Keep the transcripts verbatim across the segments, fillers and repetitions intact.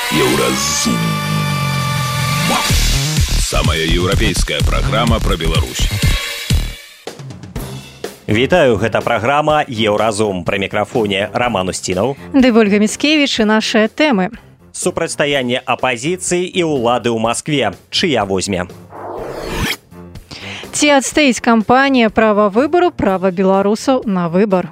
Еўразум. Самая еўрапейская праграма пра Беларусь. Вітаю, гэта праграма «Еўразум». Пры мікрафоне Роман Устінаў. Ды Ольга Міцкевіч і нашыя тэмы. Супрацьстаянне апазіцыі і ўлады ў Маскве. Чыя возьме? Ці адстаіць кампанія права выбару, права беларусаў на выбар.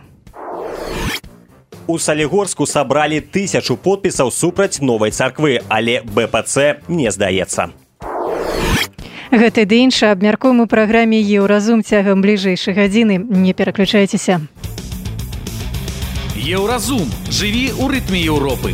У Салігорску сабралі тысячу подпісаў супраць новай царквы, але бэ пэ цэ не здаецца. Гэта ды іншае абмяркуем у праграме «Еўразум» цягам бліжэйшай гадзіны. Не пераключайцеся. Еўразум. Жыві ў рытме Еўропы.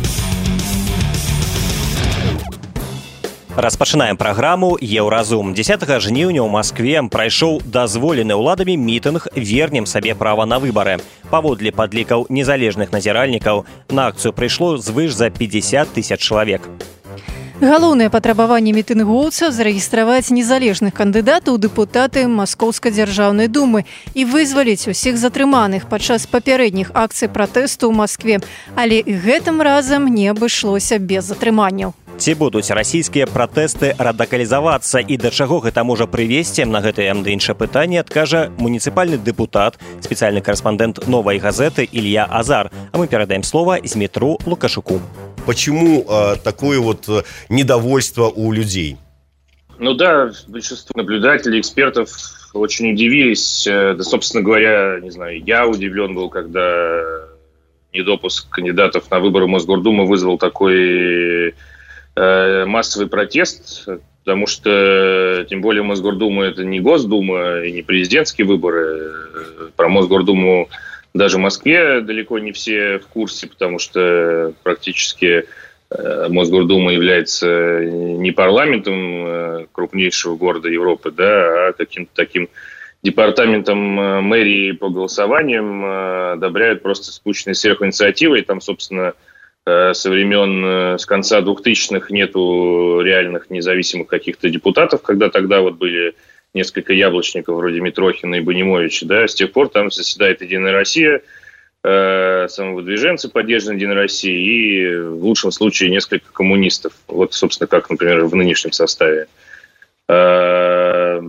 Распачынаем праграму «Еўразум». дзесятага жніўня ў Маскве прайшоў дазволены ўладамі мітынг «Вернем сабе права на выбары». Паводле падлікаў незалежных назіральнікаў, на акцыю прыйшло звыш за пятьдесят тысяч чалавек. Галоўнае патрабаванне мітынгоўцаў зарэгістраваць незалежных кандыдатаў у дэпутаты Маскоўскай дзяржаўнай думы і вызваліць усіх затрыманых падчас папярэдніх акцый пратэсту ў Маскве. Але і гэтым разам не абышлося без затрыманняў. Ці будуць расійскія пратэсты радыкалізавацца і да чаго гэта можа прывесці? На гэтае ды іншае пытанне адкажа муніцыпальны дэпутат, спецыяльны карэспандэнт «Новай газеты» Илья Азар. А мы перадаем слово Змітру Лукашуку. Почему э, такое вот э, недовольство у людей? Ну да, большинство наблюдателей, экспертов очень удивились. Да, собственно говоря, не знаю, я удивлен был, когда недопуск кандидатов на выборы Мосгордумы вызвал такой э, массовый протест, потому что, тем более, Мосгордума – это не Госдума и не президентские выборы. Про Мосгордуму даже в Москве далеко не все в курсе, потому что практически Мосгордума является не парламентом крупнейшего города Европы, да, а каким-то таким департаментом мэрии по голосованиям, одобряют просто скучные сверхинициативы. И там, собственно, со времен, с конца двухтысячных нету реальных независимых каких-то депутатов, когда тогда вот были несколько яблочников вроде Митрохина и Бонимовича, да, с тех пор там заседает «Единая Россия», э, самовыдвиженцы поддержаны «Единой России» и в лучшем случае несколько коммунистов. Вот, собственно, как, например, в нынешнем составе. Э,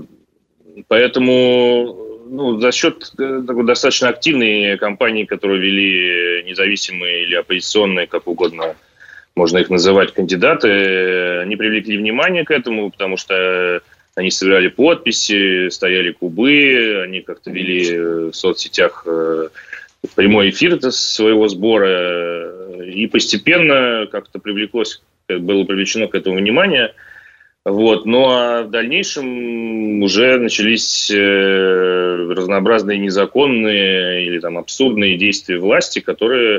поэтому ну, за счет такой достаточно активной кампании, которую вели независимые или оппозиционные, как угодно можно их называть, кандидаты, они привлекли внимание к этому, потому что они собирали подписи, стояли кубы, они как-то вели в соцсетях прямой эфир своего сбора, и постепенно как-то привлеклось, было привлечено к этому внимание. Вот. Ну а в дальнейшем уже начались разнообразные незаконные или там абсурдные действия власти, которые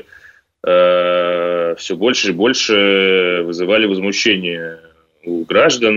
э, все больше и больше вызывали возмущение у граждан.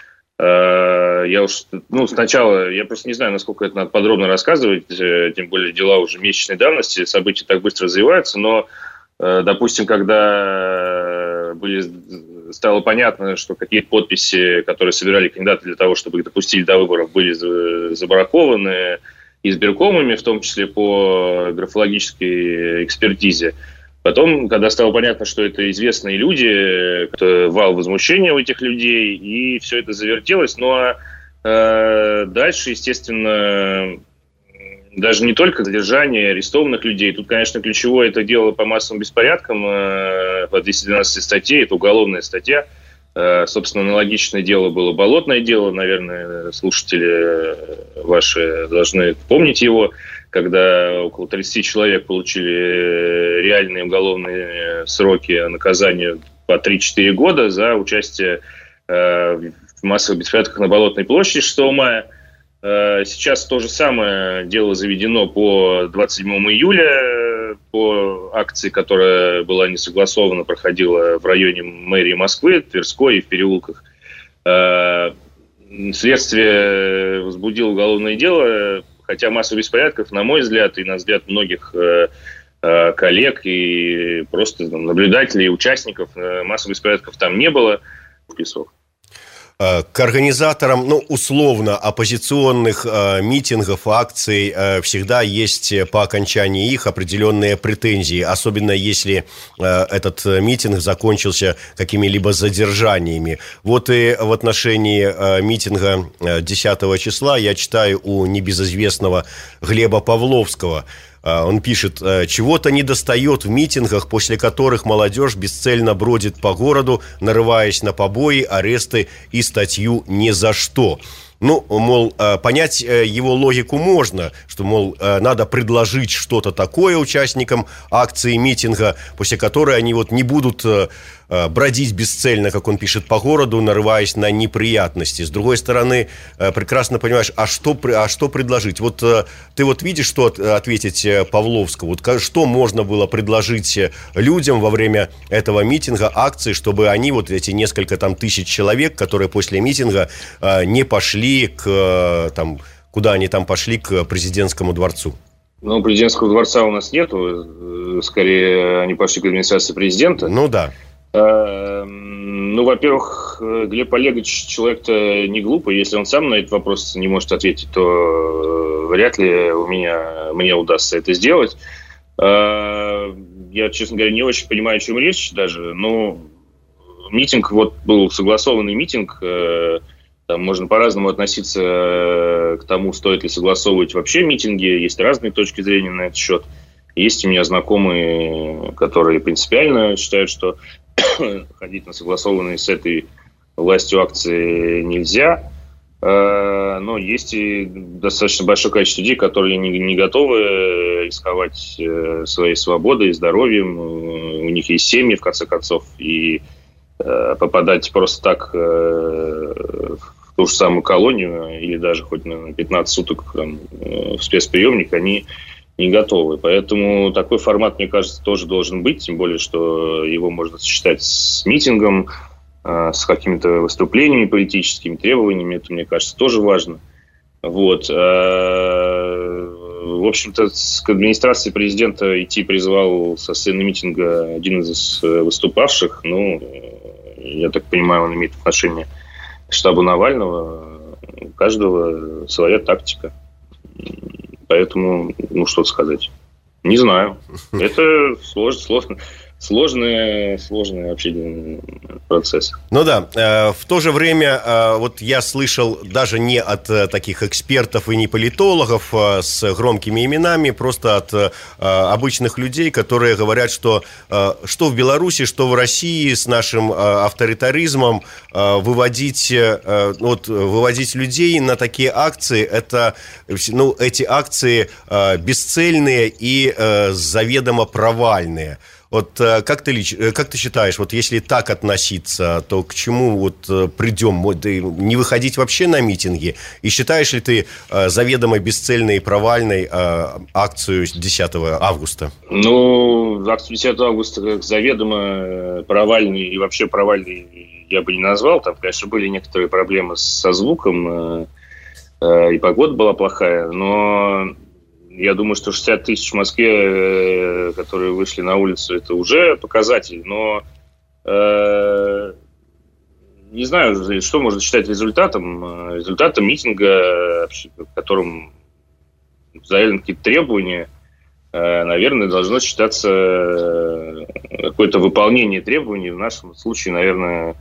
Я уж, ну, сначала, я просто не знаю, насколько это надо подробно рассказывать, тем более дела уже месячной давности, события так быстро развиваются, но, допустим, когда были, стало понятно, что какие-то подписи, которые собирали кандидаты для того, чтобы их допустили до выборов, были забракованы избиркомами, в том числе по графологической экспертизе. Потом, когда стало понятно, что это известные люди, вал возмущения у этих людей, и все это завертелось. Ну а э, дальше, естественно, даже не только задержание арестованных людей. Тут, конечно, ключевое это дело по массовым беспорядкам, э, по двести двенадцатой статье, это уголовная статья. Э, собственно, аналогичное дело было болотное дело, наверное, слушатели ваши должны помнить его, когда около тридцати человек получили реальные уголовные сроки наказания по три-четыре года за участие э, в массовых беспорядках на Болотной площади шестого мая. Э, сейчас то же самое дело заведено по двадцать седьмому июля, по акции, которая была не согласована, проходила в районе мэрии Москвы, Тверской и в переулках. Э, следствие возбудило уголовное дело. Хотя массовых беспорядков, на мой взгляд, и на взгляд многих э, э, коллег и просто там, наблюдателей, участников, э, массовых беспорядков там не было. к организаторам, ну, условно, оппозиционных э, митингов, акций э, всегда есть по окончании их определенные претензии, особенно если э, этот митинг закончился какими-либо задержаниями. Вот и в отношении э, митинга десятого числа я читаю у небезызвестного Глеба Павловского. Он пишет: «Чего-то недостает в митингах, после которых молодежь бесцельно бродит по городу, нарываясь на побои, аресты и статью «ни за что». Ну, мол, понять его логику можно, что, мол, надо предложить что-то такое участникам акции митинга, после которой они вот не будут бродить бесцельно, как он пишет, по городу, нарываясь на неприятности. С другой стороны, прекрасно понимаешь, а что, а что предложить? Вот ты вот видишь, что ответить Павловскому? Вот что можно было предложить людям во время этого митинга, акции, чтобы они, вот эти несколько там тысяч человек, которые после митинга не пошли к, там, куда они там пошли, к президентскому дворцу? Ну, президентского дворца у нас нету. Скорее, они пошли к администрации президента. Ну, да. Ну, во-первых, Глеб Олегович человек-то не глупый. Если он сам на этот вопрос не может ответить, то вряд ли у меня, мне удастся это сделать. Я, честно говоря, не очень понимаю, о чем речь даже. Но митинг, вот был согласованный митинг. Там можно по-разному относиться к тому, стоит ли согласовывать вообще митинги. Есть разные точки зрения на этот счет. Есть у меня знакомые, которые принципиально считают, что ходить на согласованные с этой властью акции нельзя. Но есть и достаточно большое количество людей, которые не, не готовы рисковать своей свободой, здоровьем. У них есть семьи, в конце концов. И попадать просто так в ту же самую колонию или даже хоть на пятнадцать суток там, в спецприемник они не готовы. Поэтому такой формат, мне кажется, тоже должен быть, тем более, что его можно сочетать с митингом, с какими-то выступлениями политическими, требованиями. Это, мне кажется, тоже важно. Вот. В общем-то, к администрации президента идти призывал со сцены митинга один из выступавших. Ну, я так понимаю, он имеет отношение к штабу Навального. У каждого своя тактика. Поэтому, ну, что сказать. Не знаю. Это сложно, сложно. Сложный, сложный вообще процесс. Ну да, э, в то же время э, вот я слышал даже не от э, таких экспертов и не политологов э, с громкими именами, просто от э, обычных людей, которые говорят, что э, что в Беларуси, что в России с нашим э, авторитаризмом э, выводить, э, вот, выводить людей на такие акции, это, ну, эти акции э, бесцельные и э, заведомо провальные. Вот как ты, как ты считаешь, вот если так относиться, то к чему вот придем? Вот, не выходить вообще на митинги? И считаешь ли ты заведомо бесцельной и провальной акцию десятого августа? Ну, акцию десятого августа как заведомо провальной и вообще провальной я бы не назвал. Там, конечно, были некоторые проблемы со звуком, и погода была плохая, но... Я думаю, что шестьдесят тысяч в Москве, которые вышли на улицу, это уже показатель. Но э, не знаю, что можно считать результатом. Результатом митинга, в котором заявлены какие-то требования, э, наверное, должно считаться какое-то выполнение требований. В нашем случае, наверное,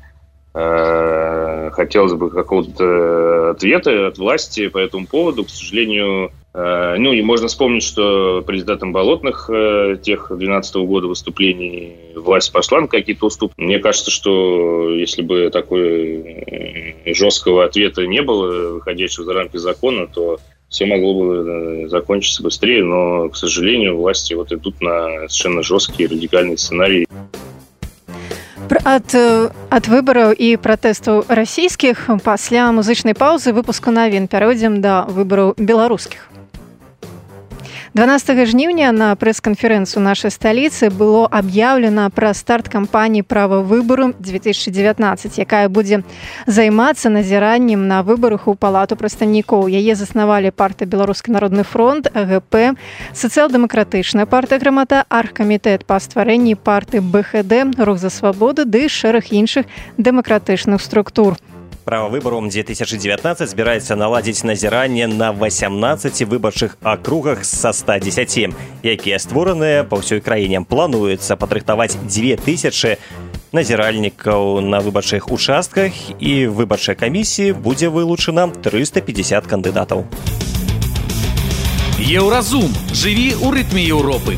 э, хотелось бы какого-то ответа от власти по этому поводу. К сожалению... Ну, и можно вспомнить, что по результатам Болотных э, тех две тысячи двенадцатого года выступлений власть пошла на какие-то уступки. Мне кажется, что если бы такой жесткого ответа не было, выходящего за рамки закона, то все могло бы закончиться быстрее. Но, к сожалению, власти вот идут на совершенно жесткие радикальные сценарии. Ад, ад выбараў і пратэстаў расійскіх пасля музычнай паўзы выпуску навін пяройдзем да выбараў беларускіх. дванаццатага жніўня на прэс-канферэнцыю нашай сталіцы было аб'яўлена пра старт кампаніі права выбару две тысячи девятнадцать, якая будзе займацца назіраннем на выбарах у палату прадстаўнікоў. Яе заснавалі партыя Беларускі народны фронт, АГП, сацыял-дэмакратычная партыя Грамада, аргкамітэт па стварэнні партыі БХД, Рух за свабоду ды шэраг іншых дэмакратычных структур. Права выбару две тысячи девятнадцать збіраецца наладзіць назіранне на восемнадцати выбарчых акругах са ста дзесяці, якія створаныя па ўсёй краіне. Плануецца падрыхтаваць две тысячи назіральнікаў на выбарчых участках, і выбарчай камісіі будзе вылучана триста пятьдесят кандыдатаў. Еўразум. Жыві ў рытме Еўропы.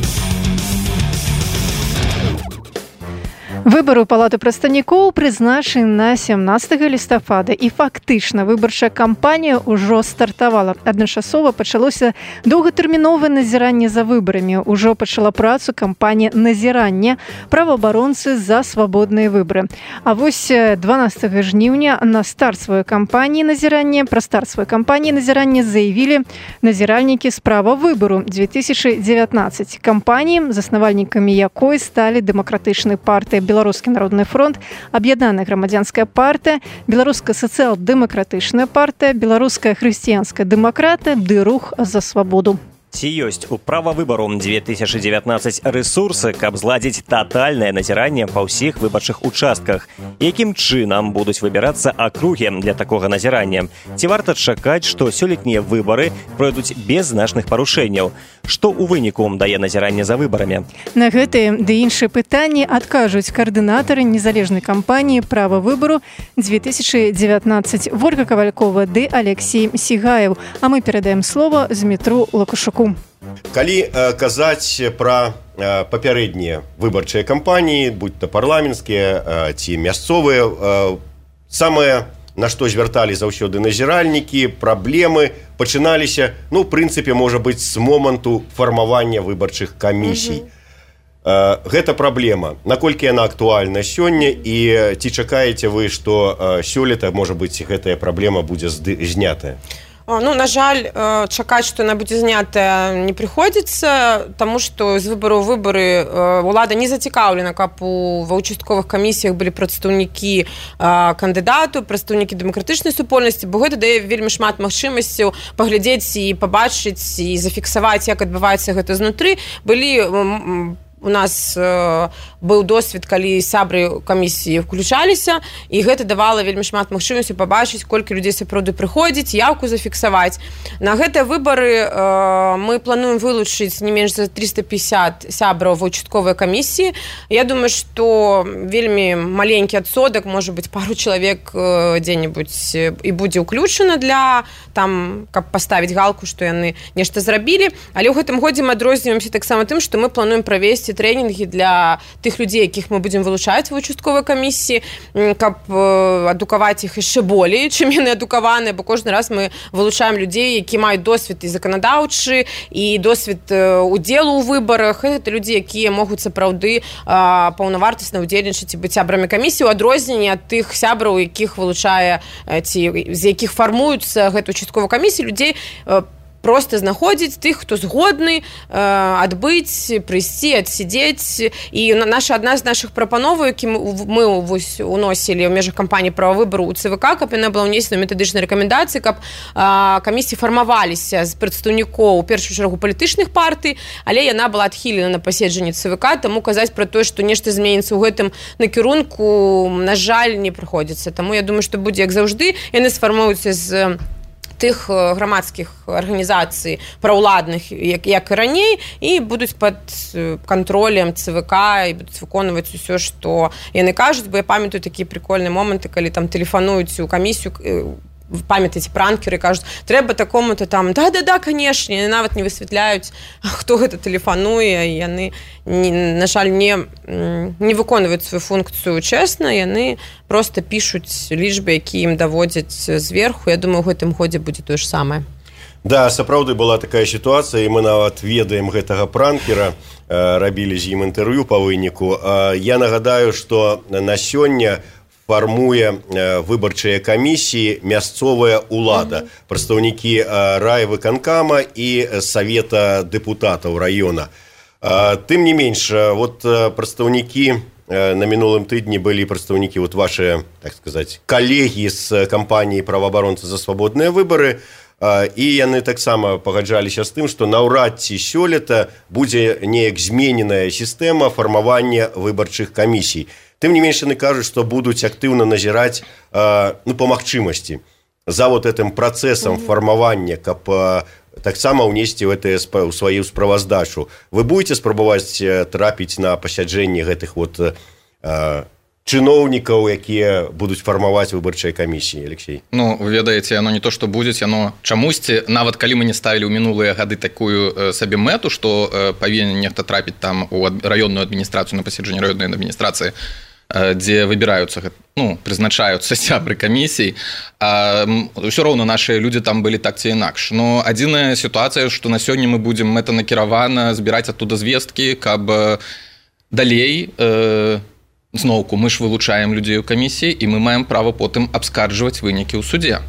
Выбары ў палату прадстаўнікоў прызначаны на сямнадцатага лістапада, і фактычна выбарчая кампанія ўжо стартавала. Адначасова пачалося доўгатэрміновае назіранне за выбарамі. Ужо пачала працу кампанія назірання праваабаронцы за свабодныя выбары. А вось дванаццатага жніўня на старт сваёй кампаніі назірання, пра старт сваёй кампаніі назірання заявілі назіральнікі з права выбару две тысячи девятнадцать. Кампаніі, заснавальнікамі якой сталі дэмакратычная партыя Беларускі народны фронт, Аб'яднаная грамадзянская партыя, Беларуская сацыял-дэмакратычная партыя, Беларуская хрысціянская дэмакратыя ды рух за свабоду. Ці ёсць у права выбару две тысячи девятнадцать рэсурсы, каб зладзіць татальнае назіранне па ўсіх выбарчых участках? Якім чынам будуць выбірацца акругі для такога назірання? Ці варта чакаць, што сёлетнія выбары пройдуць без значных парушэнняў? Што ў выніку дае назіранне за выбарамі? На гэтыя ды іншыя пытанні адкажуць каардынатары незалежнай кампаніі права выбару две тысячи девятнадцать Ольга Кавалькова ды Алексей Сигаев. А мы перадаем слово Змітру Лакушуку. Калі э, казаць пра э, папярэднія выбарчыя кампаніі, будь то парламенцкія э, ці мясцовыя, э, самае, на што звярталі заўсёды назіральнікі, праблемы пачыналіся, ну, в прынцыпе, можа быць, з моманту фармавання выбарчых камісій. Mm-hmm. Э, гэта праблема. Наколькі яна актуальна сёння, і ці чакаеце вы, што э, сёлета, можа быць, гэтая праблема будзе знятая? Ну, на жаль, чакаць, што яна будзе знятая, не прыходзіцца, таму што з выбару ў выбары ўлада не зацікаўлена, каб у ва ўчастковых камісіях былі прадстаўнікі кандыдату, прадстаўнікі дэмакратычнай супольнасці, бо гэта дае вельмі шмат магчымасцяў паглядзець і пабачыць і зафіксаваць, як адбываецца гэта знутры. Былі у нас э, быў досвед, калі сябры камісіі включаліся, і гэта давала вельмі шмат магчымасцяў пабачыць, колькі людзей сапраўды прыходзіць, яўку зафіксаваць. На гэтыя выбары э, мы плануем вылучыць не менш за триста пятьдесят сябраў ва ўчастковай камісіі. Я думаю, што вельмі маленькі адсотак, можа быць, пару чалавек э, дзе-небудзь і будзе ўключана для там, каб паставіць галку, што яны нешта зрабілі. Але ў гэтым годзе мы адрозніваемся таксама тым, што мы плануем правесці трэнінгі для тых людзей, якіх мы будзем вылучаць ва ўчастковай камісіі, каб адукаваць іх яшчэ болей, чым яны адукаваныя, бо кожны раз мы вылучаем людзей, які маюць досвед і заканадаўчы, і досвед удзелу ў выбарах. Гэта людзі, якія могуць сапраўды паўнавартасна ўдзельнічаць і быць сябрамі камісіі, у адрозненні ад тых сябраў, якіх вылучае ці з якіх фармуюцца гэта ўчастковая камісія, людзей просто знаходзіць тых, хто згодны э, адбыць, прыйсці, адсидзець. І наша адна з нашых прапановаў, які мы, мы вось, уносілі ў межах кампаніі права выбару ў ЦВК, каб яна была ўнесена метадычнай рэкамендацыі, каб э, камісіі фармаваліся з прадстаўнікоў, у першую чаргу, палітычных партый, але яна была адхілена на паседжанні ЦВК, таму казаць пра тое, што нешта зменіцца ў гэтым накірунку, на жаль, не прыходзіцца. Таму я думаю, што будзе, як заўжды, яны сфармуюцца з тых грамадскіх арганізацый праўладных, як, як і раней, і будуць пад кантролем ЦВК і будуць выконваць усё, што яны кажуць, бо я памятаю такія прикольныя моманты, калі там тэлефануюць у камісію, памятаеце, пранкеры, кажуць, трэба такому-то там, да-да-да, канешне, яны нават не высвятляюць, хто гэта тэлефануе, і яны, не, на жаль, не, не выконваюць сваю функцыю чэсна, яны просто пішуць лічбы, якія ім даводзяць зверху. Я думаю, у гэтым годзе будзе тое ж самае. Да, сапраўды была такая сітуацыя, і мы нават ведаем гэтага пранкера, рабілі з ім інтэрв'ю па выніку. Я нагадаю, што на сёння фармуе выбарчыя камісіі мясцовая ўлада, прадстаўнікі райвыканкама і савета дэпутатаў раёна. Тым не менш, вот прадстаўнікі на мінулым тыдні былі прадстаўнікі, вот ваши, так сказаць, калегі з кампаніі праваабаронцы за свабодныя выбары, і яны таксама пагаджаліся з тым, што наўрад ці сёлета будзе неяк змененая сістэма фармавання выбарчых камісій. Тым не менш яны кажуць, што будуць актыўна назіраць ну, па магчымасці за вот этим працэсам фармавання, каб таксама ўнесці ў гэтае ў сваю справаздачу. Вы будете спрабаваць трапіць на пасяджэнні гэтых вот чыноўнікаў, якія будуць фармаваць выбарчыя камісіі, Алексей? Ну, вы ведаеце, яно не то, што будзе, яно чамусьці, нават калі мы не ставілі ў мінулыя гады такую сабе мэту, што павінен нехта трапіць там у раённую адміністрацыю, на пасяджэнне раённай адміністрацыі, дзе выбіраюцца, ну, прызначаюцца сябры камісій, ўсё роўна нашы людзі там былі так ці інакш. Но адзіная сітуацыя, што на сёння мы будзем мэтанакіравана збіраць адтуда звесткі, каб далей э, зноўку мы ж вылучаем людзей у камісіі, і мы маем права потым абскарджваць вынікі ў судзе.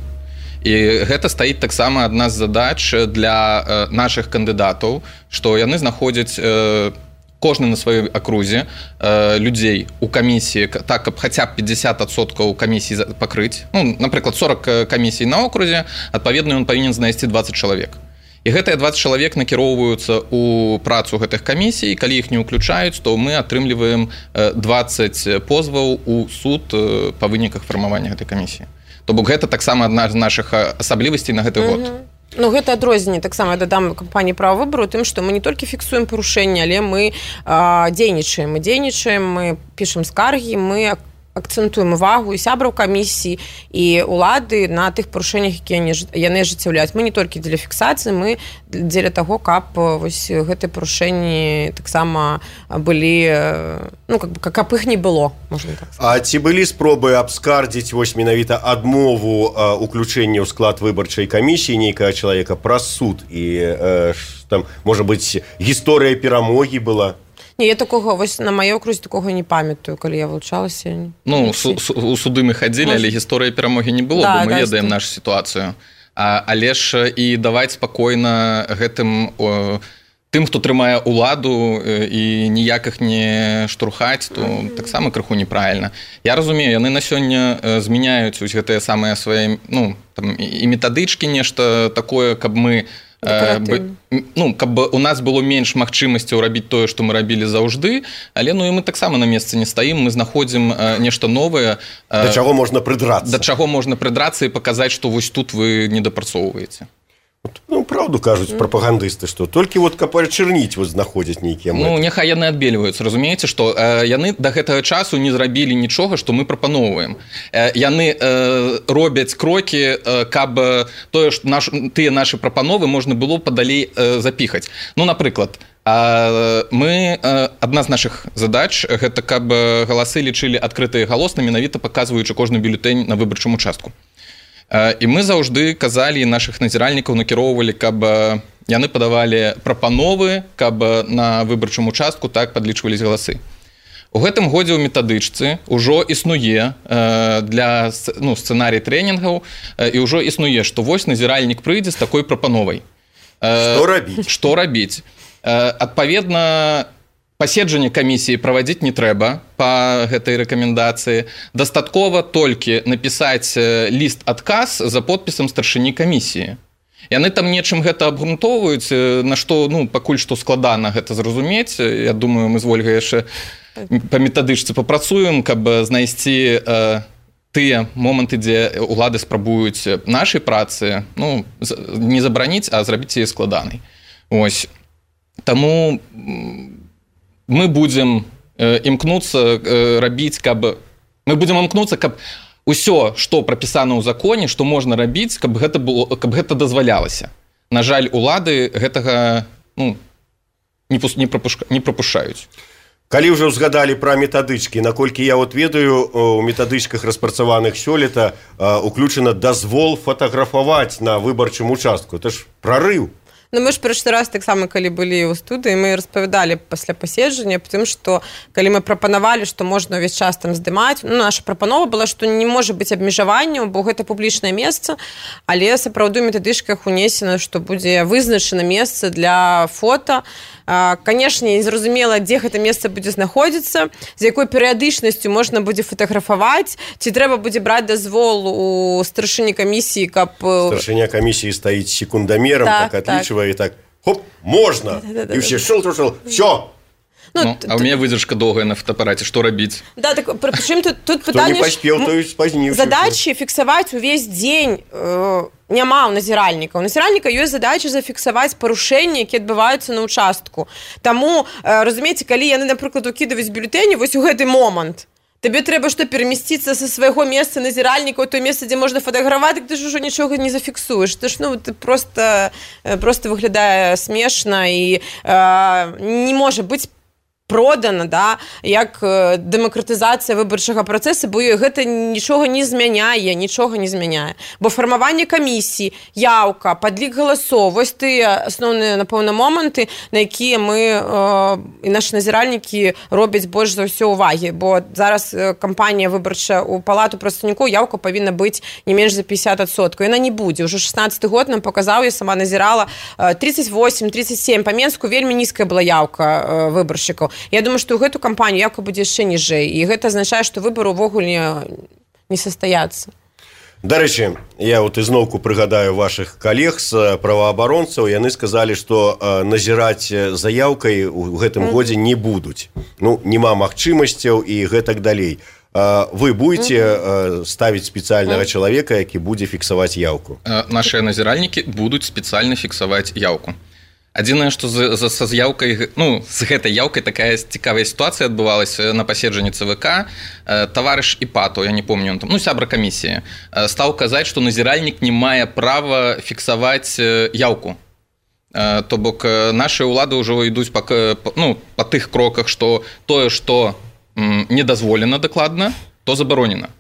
І гэта стаіць таксама адна з задач для э, нашых кандыдатаў, што яны знаходзяць э, кожны на сваёй акрузе э, людзей у камісіі, так, каб хаця б пятьдесят адсоткаў камісій пакрыць. Ну, напрыклад, сорок камісій на окрузе, адпаведна, ён павінен знайсці двадцать чалавек. І гэтыя двадцать чалавек накіроўваюцца ў працу гэтых камісій, калі іх не ўключаюць, то мы атрымліваем двадцать позваў у суд па выніках фармавання гэтай камісіі. То бок гэта таксама адна з нашых асаблівасцей на гэты год. Ну, гэта адрозненне таксама дадам кампаніі права выбару тым, што мы не толькі фіксуем парушэнні, але мы а, дзейнічаем, мы дзейнічаем, мы пішам скаргі, мы акцэнтуем увагу і сябраў камісіі і улады на тых парушэннях, якія яны ажыццяўляюць. Мы не толькі дзеля фіксацыі, мы дзеля таго, каб вось гэтыя парушэнні таксама былі, ну, каб, каб іх не было, можна так сказаць. А ці былі спробы абскардзіць вось менавіта адмову уключэння ў склад выбарчай камісіі нейкага чалавека праз суд? І э, там, можа быць, гісторыя перамогі была? Не, я такого, вось на маёй окрузе такого не памятаю, калі я вылучалася. Ну, су, су, у суды мы хадзілі, але гісторыі перамогі не было, да, бо мы да, ведаем нашу сітуацыю. А, але ж і даваць спакойна гэтым о, тым, хто трымае ўладу і ніякіх не штурхаць, то mm-hmm. таксама крыху неправільна. Я разумею, яны на сёння змяняюць ось гэтыя самыя свае, ну, там, і метадычкі, нешта такое, каб мы ну, каб у нас было менш магчымасцяў рабіць тое, што мы рабілі заўжды, але ну і мы таксама на месцы не стаім, мы знаходзім нешта новае. Да чаго можна прыдрацца. Да чаго можна прыдрацца і паказаць, што вось тут вы недапрацоўваеце. Ну, правду кажуць прапагандысты, што толькі вот каб ачырніць вот знаходзяць нейкія мэты. Ну, няхай яны адбельваюцца, разумееце, што э, яны да гэтага часу не зрабілі нічога, што мы прапаноўваем. Э, яны э, робяць крокі, э, каб тое, што наш, тыя нашы прапановы можна было падалей э, запіхаць. Ну, напрыклад, э, мы, э, адна з нашых задач, гэта каб галасы лічылі адкрытыя галосна, менавіта паказваючы кожны бюлетэнь на выбарчым участку. І мы заўжды казалі, нашых назіральнікаў накіроўвалі, каб яны падавалі прапановы, каб на выбарчым участку так падлічвались галасы. У гэтым годзе ў метадычцы ўжо існуе для ну, сцэнарый трэнінгаў і ўжо існуе, што вось назіральнік прыйдзе з такой прапановай. Што рабіць? Што рабіць? Адпаведна, паседжанне камісіі правадзіць не трэба па гэтай рэкамендацыі. Дастаткова толькі напісаць ліст адказ за подпісам старшыні камісіі. Яны там нечым гэта абгрунтоўваюць, на што, ну, пакуль што складана гэта зразумець. Я думаю, мы з Вольгай яшчэ па метадычцы папрацуем, каб знайсці э, тыя моманты, дзе улады спрабуюць нашай працы, ну, не забараніць, а зрабіць яе складанай. Ось. Таму мы будзем э, імкнуцца э, рабіць, каб... Мы будзем імкнуцца, каб усё, што прапісана ў законе, што можна рабіць, каб гэта, было, каб гэта дазвалялася. На жаль, улады гэтага ну, не, не, пропуш... не прапушаюць. Калі ўжо згадалі пра метадычкі, наколькі я вот ведаю, у метадычках распрацаваных сёлета уключана дазвол фатаграфаваць на выбарчым участку. Это ж прарыў. Ну, мы ж першы раз таксама, калі былі ў студыі, мы распавядалі пасля паседжання, тым, што калі мы прапанавалі, што можна ўвесь час там здымаць, ну, наша прапанова была, што не можа быць абмежаванняў, бо гэта публічнае месца, але сапраўды ў метадычках унесена, што будзе вызначана месца для фота. Канешне, незразумела, дзе гэта месца будзе знаходзіцца, з якой перыядычнасцю можна будзе фатаграфаваць, ці трэба будзе браць дазвол у старшыні камісіі, каб... Старшыня камісіі стаіць секундамерам, так, так адлічвае, так. И так, хоп, можно. Да, да, да, и все, шел, шел, шел, все. Ну, ну, а у меня выдержка долгая на фотоаппарате, что робить? Да, так причем тут, тут питание... Кто не поспел, то и спозднился. Задачи фиксовать увесь день э, няма у назіральніка. У назіральніка ёсць задача зафіксаваць парушэнні, якія адбываюцца на участку. Таму, э, разумееце, калі яны, напрыклад, укідаюць бюлетэні, вось у гэты момант, табе трэба што перамесціцца са свайго месца назіральніка ў то месца, дзе можна фатаграфаваць, ты ж ужо нічога не зафіксуеш. Ты ж, ну, ты просто, просто выглядае смешна і э, не можа быць продана, да, як дэмакратызацыя выбарчага працэсу, бо гэта нічога не змяняе, нічога не змяняе. Бо фармаванне камісій, яўка, падлік галасоў, вось тыя асноўныя, напэўна, моманты, на якія мы э, і нашы назіральнікі робяць больш за ўсё увагі. Бо зараз кампанія выбарчая ў палату прадстаўнікоў, яўка павінна быць не менш за пятьдесят адсоткаў. Яна не будзе. Ўжо шестнадцаты год нам паказаў, я сама назірала, тридцать восемь тридцать семь. Па Менску вельмі нізкая была яўка выбаршчыкаў. Я думаю, што ў гэту кампанію яўка будзе яшчэ ніжэй. І гэта азначае, што выбары ўвогуле не састаяцца. Дарэчы, я вот ізноўку прыгадаю вашых калег з праваабаронцаў. Яны сказалі, што назіраць заяўкай у гэтым mm. годзе не будуць. Ну, няма магчымасцяў і гэтак далей. Вы будете mm-hmm. ставіць спецыяльнага mm-hmm. чалавека, які будзе фіксаваць яўку? Нашыя назіральнікі будуць спецыяльна фіксаваць яўку. Адзінае, што з, з, з яўкай, ну, з гэтай яўкай такая цікавая сітуацыя адбывалася на паседжанні ЦВК. Таварыш Іпатаў, я не помню, он там, ну, сябра камісіі, стаў казаць, што назіральнік не мае права фіксаваць яўку. То бок нашы ўлады ўжо ідуць па, ну, па тых кроках, што тое, што не дазволена дакладна, то забаронена.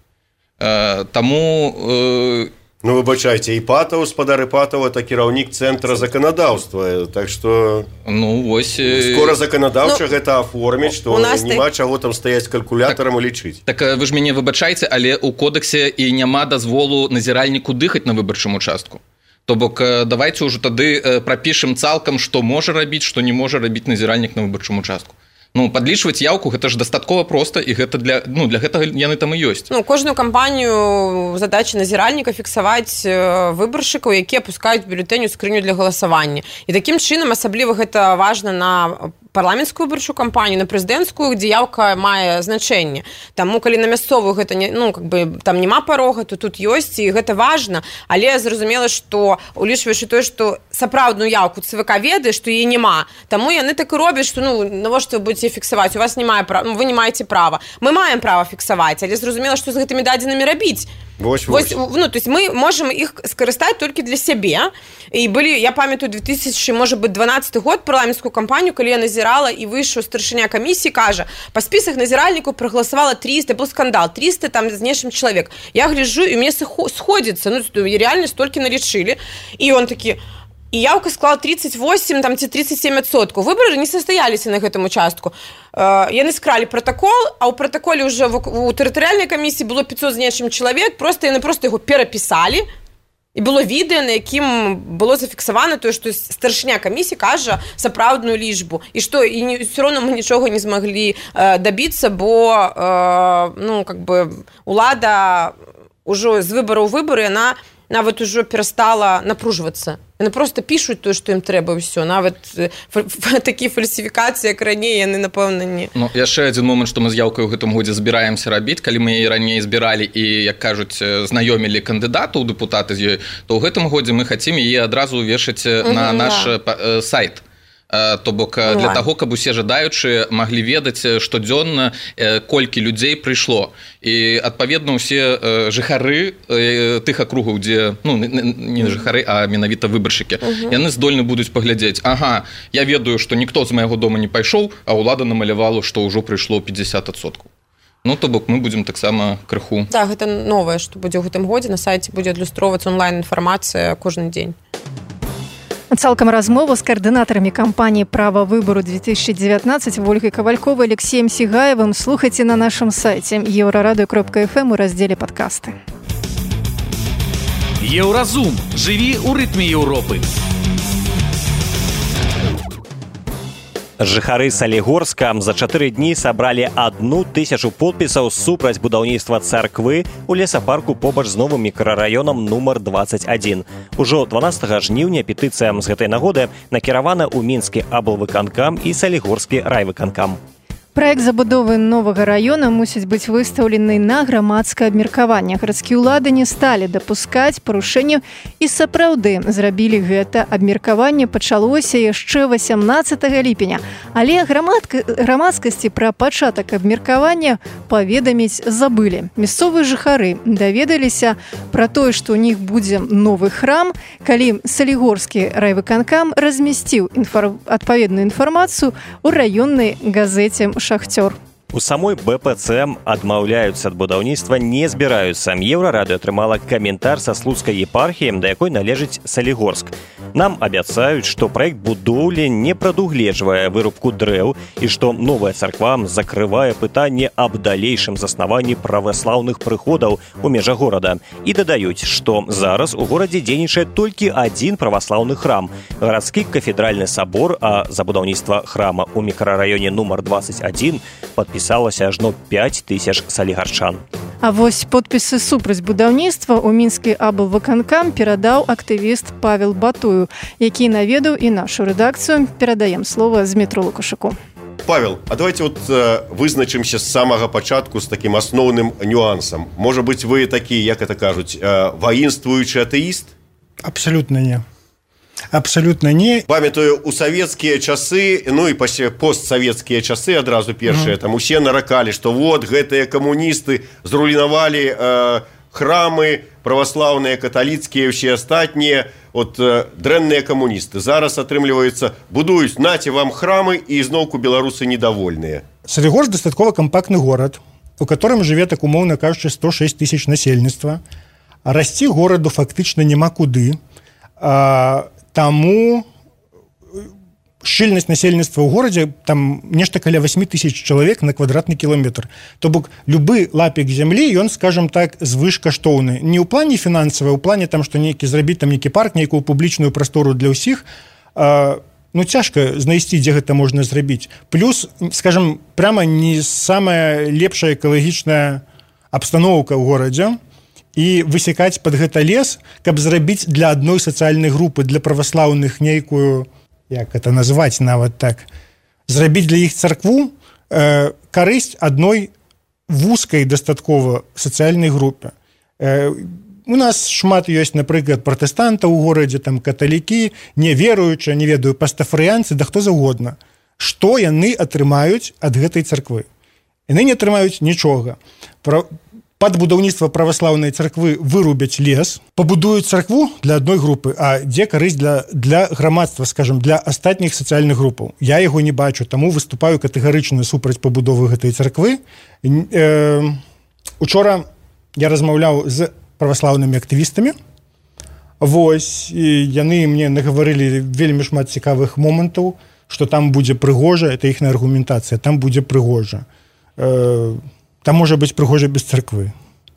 Таму... Ну, выбачайце, Іпатаў, спадар Іпатаў, это кіраўнік цэнтра заканадаўства, так што... Ну, вось... Скора заканадаўча ну, гэта аформіць, што няма так... чаго там стаяць калькулятарам так, і лічыць. Так вы ж мяне выбачайце, але ў кодексе і няма дазволу назіральніку дыхаць на выбарчым участку. То бок, давайце ўжо тады прапішам цалкам, што можа рабіць, што не можа рабіць назіральнік на выбарчым участку. Ну, падлічваць яўку, гэта ж дастаткова проста, і гэта для, ну, для гэтага яны там і ёсць. Ну, кожную кампанію задача назіральніка фіксаваць выбаршчыкаў, якія пускаюць бюлетэнь у скрыню для галасавання. І такім чынам, асабліва гэта важна на парламенцкую выбарчую кампанію, на прэзідэнцкую, дзе яўка мае значэнне. Таму, калі на мясцовую гэта не, ну, как бы, там няма парога, то тут ёсць, і гэта важна. Але зразумела, што улічваючы тое, што сапраўдную яўку ЦВК ведае, што яе няма. Таму яны так і робяць, што, ну, навошта вы будзеце фіксаваць? У вас не мае права, вы не маеце права. Мы маем права фіксаваць, але зразумела, што з гэтымі дадзенымі рабіць. Вось, вось. Вось, ну, то есть мы можем іх скарыстаць толькі для сябе. І былі, я памятаю, две тысячи, можа быць, дванаццаты год парламенцкую кампанію, калі я назірала, і выйшаў старшыня камісіі, кажа, па спісах назіральнікаў прагаласавала триста, был скандал, триста там з нечым чалавек. Я гляджу, і мне сходзіцца, ну, реально столькі налічылі. І он такі... І яўка склала тридцать восемь, там, ці тридцать семь адсоткаў. Выбары не састаяліся на гэтым участку. Э, яны скралі протакол, а ў протаколе ўжо у тэрытарыяльнай камісіі было пятьсот з нечым чалавек, просто яны просто яго перапісалі, і было відэа, на якім было зафіксавана тое, што старшыня камісіі кажа сапраўдную лічбу. І што, і не, ўсё роўна мы нічога не змаглі э, дабіцца, бо, э, ну, как бы, улада ўжо з выбараў выбары, яна нават ужо перастала напружвацца. Яны проста пішуць тое, што ім трэба, ўсё. Нават такія фальсіфікацыі, як раней, яны, напэўна, не... Ну, яшчэ адзін момант, што мы з яўкай у гэтым годзе збіраемся рабіць. Калі мы яе раней збіралі і, як кажуць, знаёмілі кандыдату ў дэпутаты з ёй, то ў гэтым годзе мы хацім яе адразу вешаць на наш да. сайт. То бок для таго, каб усе жадаючыя маглі ведаць штодзённа, колькі людзей прыйшло. І, адпаведна, усе жыхары тых акругаў, дзе, ну, не жыхары, а менавіта выбаршчыкі, uh-huh. яны здольны будуць паглядзець. Ага, я ведаю, што ніхто з майго дома не пайшоў, а ўлада намалявала, што ўжо прыйшло пятьдесят адсоткаў. Ну, то бок мы будзем таксама крыху. Так, гэта новае, што будзе ў гэтым годзе. На сайце будзе адлюстроўвацца онлайн-інфармацыя кожны дзень. Цалкам размову з каардынатарамі кампаніі «Права выбору две тысячи девятнадцать» Ольгай Ковальковай і Алексеем Сигаевым слухайце на нашым сайце еўрарадыё кропка эф эм у раздзеле «Падкасты». Еўразум. Жыві ў рытме Еўропы. Жыхары Салігорска за чатыры дні сабралі адну тысячу подпісаў супраць будаўніцтва царквы ў лесапарку побач з новым мікрараёнам нумар двадцать один. Ужо дванаццатага жніўня петыцыя з гэтай нагоды накіравана ў мінскі аблвыканкам і салігорскі райвыканкам. Праект забудовы новага раёна мусіць быць выстаўлены на грамадскае абмеркаванне. Гарадскія ўлады не сталі дапускаць парушэнняў і сапраўды зрабілі гэта. Абмеркаванне пачалося яшчэ васямнаццатага ліпеня, але грамадка... грамадскасці пра пачатак абмеркавання паведаміць забылі. Мясцовыя жыхары даведаліся пра тое, што ў них будзе новы храм, калі салігорскі райвыканкам размясціў інфар... адпаведную інфармацыю ў раённай газеце «Шахтёр». У самой БПЦ адмаўляюцца ад будаўніцтва не збіраюцца. Еўрарадыё атрымала каментар са слуцкай епархіі, да якой належыць Салігорск. Нам абяцаюць, што праект будоўлі не прадугледжвае вырубку дрэў і што новая царква закрывае пытанне аб далейшым заснаванні праваслаўных прыходаў у межах горада. І дадаюць, што зараз у горадзе дзейнічае толькі адзін праваслаўны храм – гарадскі кафедральны сабор, а за будаўніцтва храма ў мікрараёне нумар двадцать один падпісаны пісалася ажно пяць тысяч салігарчан. А вось подпісы супраць будаўніцтва ў мінскі аблвыканкам перадаў актывіст Павел Батую, які наведаў і нашу рэдакцыю. Перадаем слова Змітру Лукашуку. Павел, а давайте вот э, вызначимся с самого початку с таким основным нюансом. Может быть, вы такие, як это кажуть, э, воинствуючий атеист? Абсолютно не. Абсолютно не. Памятаю, у советские часы, ну и постсоветские часы адразу першие, mm. там усе наракали, что вот гэтые коммунисты зруйнавали э, храмы православные, католицкие, все остатние, вот э, дрэнныя коммунисты. Зараз атрымліваецца, будуюць, нате вам храмы, и изноўку белорусы недовольные. Салігорск дастаткова компактный город, у котором живе, так умоўна кажучы, сто шесть тысяч насельніцтва. Расці гораду фактычна няма куды. А, Таму шчыльнасць насельніцтва ў горадзе там нешта каля восемь тысяч чалавек на квадратны кіламетр. То бок любы лапік зямлі, ён, скажем так, звышкаштоўны. Не ў плане фінансавай, у плане там, што нейкі зрабіць там нейкі парк, нейкую публічную прастору для ўсіх, а, ну цяжка знайсці, дзе гэта можна зрабіць. Плюс, скажем, прямо не самая лепшая экалагічная абстаноўка ў горадзе. І высякаць пад гэта лес, каб зрабіць для адной сацыяльнай групы, для праваслаўных нейкую, як это назваць нават так, зрабіць для іх царкву э, карысць адной вузкай дастаткова сацыяльнай групе. Э, у нас шмат ёсць, напрыклад, пратэстантаў у горадзе, там каталікі, неверуючыя, не ведаю, пастафарыянцы, да хто заўгодна. Што яны атрымаюць ад гэтай царквы? Яны не атрымаюць нічога. Пра Пад будаўніцтва праваслаўнай царквы вырубяць лес, пабудуюць царкву для адной групы, а дзе карысць для, для грамадства, скажем, для астатніх сацыяльных групаў. Я яго не бачу, таму выступаю катэгарычна супраць пабудовы гэтай царквы. Э, учора я размаўляў з праваслаўнымі актывістамі. Вось, і яны мне нагаварылі вельмі шмат цікавых момантаў, што там будзе прыгожа, это іхная аргументацыя, там будзе прыгожа. Э, Там можа быць прыгожа без царквы.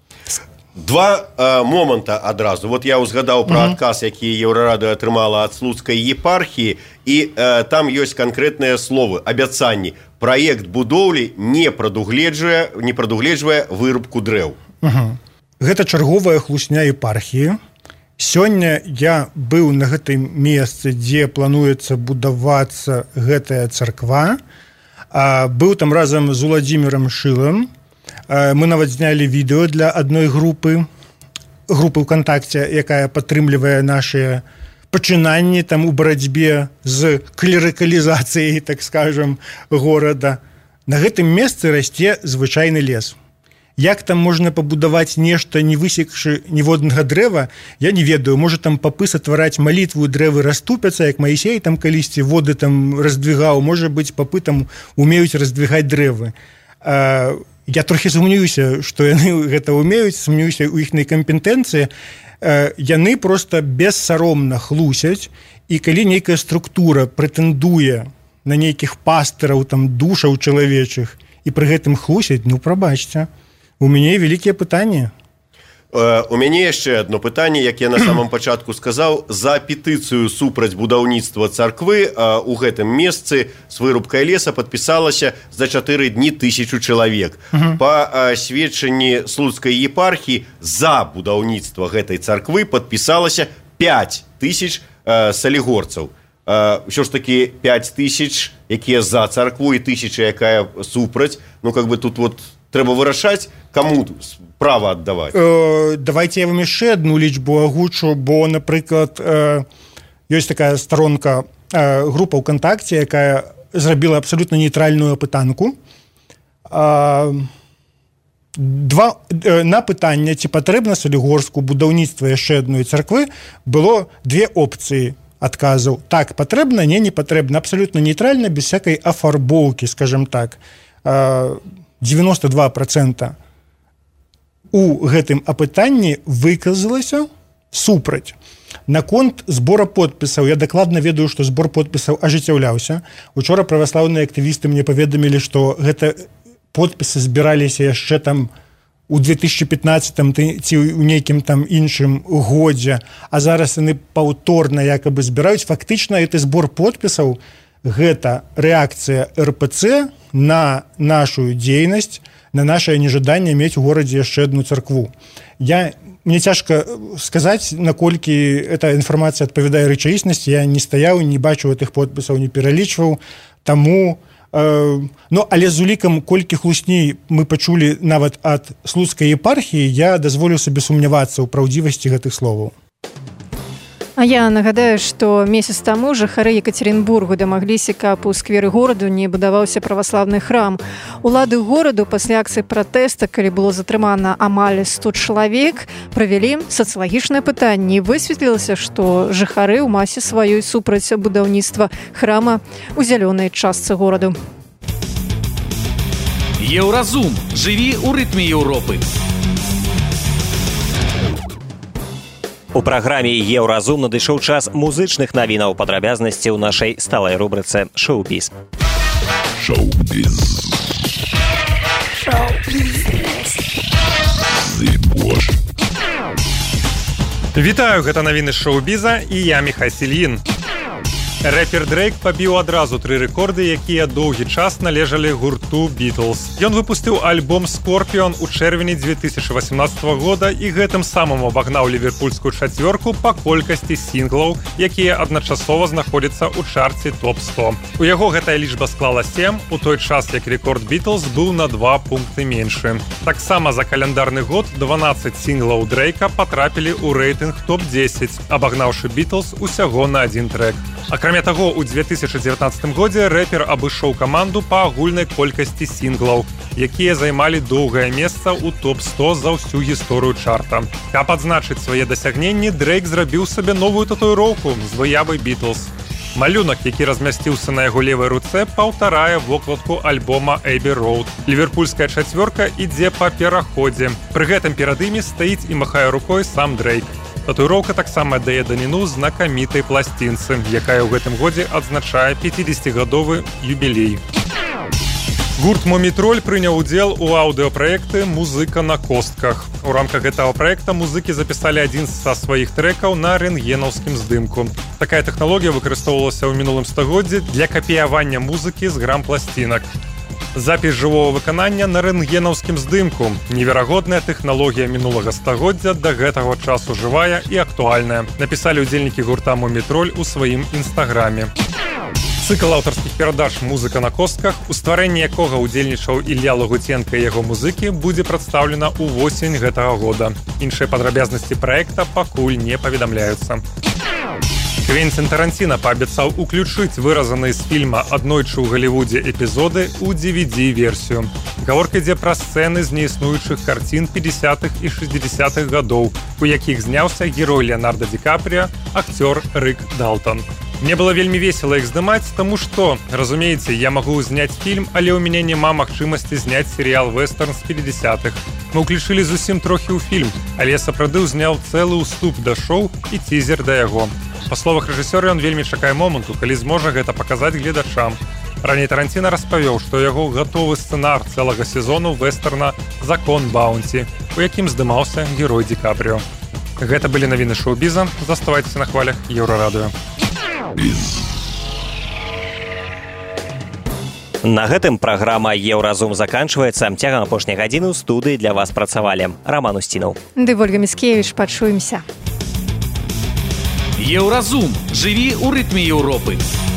Два э, моманта адразу. Вот я узгадаў пра mm-hmm. адказ, які Еўрарадыё атрымала ад слуцкай епархіі, і э, там ёсць канкрэтныя словы, абяцанні. Праект будоўлі не прадугледжвае, не прадугледжвае вырубку дрэў. Mm-hmm. Гэта чарговая хлусня епархіі. Сёння я быў на гэтай месцы, дзе плануецца будавацца гэтая царква. А, быў там разам з Уладзімірам Шылам. Мы нават знялі відэо для адной групы, групы ВКонтакце, якая падтрымлівае нашыя пачынанні там у барацьбе з клерыкалізацыяй, так скажем, горада. На гэтым месцы расце звычайны лес. Як там можна пабудаваць нешта, не высекшы ніводнага дрэва, я не ведаю. Можа там папы сатвараць малітву, дрэвы раступяцца, як Маісей там калісьці воды там раздвигаў. Можа быць, папы там умеюць раздвигаць дрэвы. А, я трохі сумнююся, што яны гэта умеюць, сумнююся ў іхнай кампетэнцыі. А, яны проста бессаромна хлусяць, і калі нейкая структура прэтэндуе на нейкіх пастыраў, там, душаў чалавечых, і пры гэтым хлусяць, ну, прабачце. У мяне вялікія пытанні. У мяне яшчэ одно пытанне, як я на самом пачатку сказаў, за петыцыю супраць будаўніцтва царквы у гэтым месцы с вырубкай леса падпісалася за чатыры дні тысячу чалавек. Uh-huh. Па сведчанні слуцкай епархіі за будаўніцтва гэтай царквы падпісалася пяць тысяч салігорцаў. Ўсё ж такі пяць тысяч, якія за царкву, і тысяча, якая супраць. Ну, как бы тут вот трэба вырашаць, каму права аддаваць. Э, давайте я вам яшчэ одну лічбу агучу, бо, напрыклад, э, ёсць такая старонка, э, група ВКонтакте, якая зрабіла абсолютно нейтральную апытанку. Э, два, э, на пытанне, ці патрэбна Салігорску будаўніцтва яшчэ адной царквы, было две опцыі адказаў. Так, патрэбна, не, не патрэбна. Абсолютно нейтральна, без всякай афарбоўкі, скажем так. Э, девяносто два процента у гэтым апытанні выказалася супраць. Наконт збора подпісаў, я дакладна ведаю, што збор подпісаў ажыццяўляўся. Учора праваслаўныя актывісты мне паведамілі, што гэта подпісы збіраліся яшчэ там у две тысячи пятнадцатым ці ў нейкім там іншым годзе, а зараз яны паўторна якабы збіраюць. Фактычна гэты збор подпісаў гэта рэакцыя эр пэ цэ на нашу дзейнасць, на наше нежаданне мець у горадзе яшчэ одну царкву. Я, мне цяжка сказаць, наколькі эта інфармацыя адпавядае рэчаіснасці. Я не стаяў, не бачыў гэтых подпісаў, не пералічваў. Таму, э, ну, але з улікам, колькі хлусней мы пачулі нават ад слуцкай епархіі, я дазволю сабе сумнявацца ў праўдзівасці гэтых словаў. А я нагадаю, што месяц таму жыхары Екатеринбургу дамагліся, каб у скверы гораду не будаваўся праваслаўны храм. Улады гораду пасля акцыі пратэста, калі было затрымана амаль сто чалавек, правялі сацыялагічнае пытанне. Высветлілася, што жыхары ў масе сваёй супраць будаўніцтва храма ў зялёнай частцы гораду. Еўразум. Жыві ў рытме Еўропы. У праграме «Еўразум» надышоў час музычных навінаў, падрабязнасці ў нашай сталай рубрыцы «Шоу-біз». Шоу-біз. Вітаю, гэта навіны шоу-біза і я Міхай Сільін. Рэпер Дрейк пабіў адразу тры рэкорды, якія доўгі час належалі гурту Beatles. Ён выпусціў альбом «Скорпіон» у чэрвені две тысячи восемнадцатого года і гэтым самым абагнаў ліверпульскую чацвёрку па колькасці сінглаў, якія адначасова знаходзяцца ў чарце топ сто. У яго гэтая лічба склала сем, у той час, як рэкорд Beatles быў на два пункты меншы. Таксама за каляндарны год дванаццаць сінглаў Дрейка патрапілі ў рэйтынг топ дзесяць, абагнаўшы Beatles усяго на адзін трэк. Акрамя таго, у две тысячи девятнадцатым годзе рэпер абышоў каманду па агульнай колькасці сінглаў, якія займалі доўгае месца ў топ сто за ўсю гісторыю чарта. Каб адзначыць свае дасягненні, Дрейк зрабіў сабе новую татуіроўку з выявай Beatles. Малюнак, які размясціўся на яго левай руцэ, паўтарае вокладку альбома Эйбі Роуд. Ліверпульская чацвёрка ідзе па пераходзе. Пры гэтым перад імі стаіць і махае рукой сам Дрейк. Татуіроўка таксама дае даніну знакамітай пласцінцы, якая ў гэтым годзе адзначае пяцідзесяцігадовы юбілей. Гурт «Мумітроль» прыняў удзел у аўдыопраекты «Музыка на костках». У рамках гэтага праекта музыкі запісалі адзін са сваіх трэкаў на рэнтгенаўскім здымку. Такая тэхналогія выкарыстоўвалася ў мінулым стагоддзі для капіявання музыкі з грам-пласцінак. Запіс жывого выканання на рэнтгенаўскім здымку. Неверагодная тэхналогія мінулага стагоддзя да гэтага часу жывая і актуальная. Напісалі ўдзельнікі гурта «Мумітроль» у сваім інстаграме. Цыкл аўтарскіх перадач «Музыка на костках», у стварэнні якога ўдзельнічаў Ілля Лагуценка і яго музыкі, будзе прадстаўлена ўвосень гэтага года. Іншыя падрабязнасці праекта пакуль не паведамляюцца. Квенцін Таранціна паабяцаў уключыць выразаныя з фільма «Аднойчы ў Галівудзе» эпізоды ў ди ви ди-версію. Гаворка ідзе пра сцэны з неіснуючых карцін пятидесятых і шестидесятых гадоў, у якіх зняўся герой Леонардо Ді Капріа, акцёр Рык Далтон. Мне было вельмі весела іх здымаць, таму што, разумееце, я магу зняць фільм, але ў мяне няма магчымасці зняць серыял вэстэрн з пятидесятых. Мы ўключылі зусім трохі ў фільм, але я сапраўды ўзняў цэлы ўступ да шоу і цізер да яго. Па словах рэжысёра, ён вельмі чакае моманту, калі зможа гэта паказаць гледачам. Раней Таранціна распавёў, што яго гатовы сцэнар цэлага сезону вэстэрна «Закон Баунці», у якім здымаўся герой Ді Капріо. Гэта былі навіны шоу-біза. Заставайцеся на хвалях Еўрарадыё. На гэтым праграма «Еўразум» заканчваецца. Цягам апошняй гадзіны ў студыі для вас працавалі Раман Устінаў. Ды Вольга Міцкевіч, пачуемся. Еўразум. Жыві ў рытме Еўропы.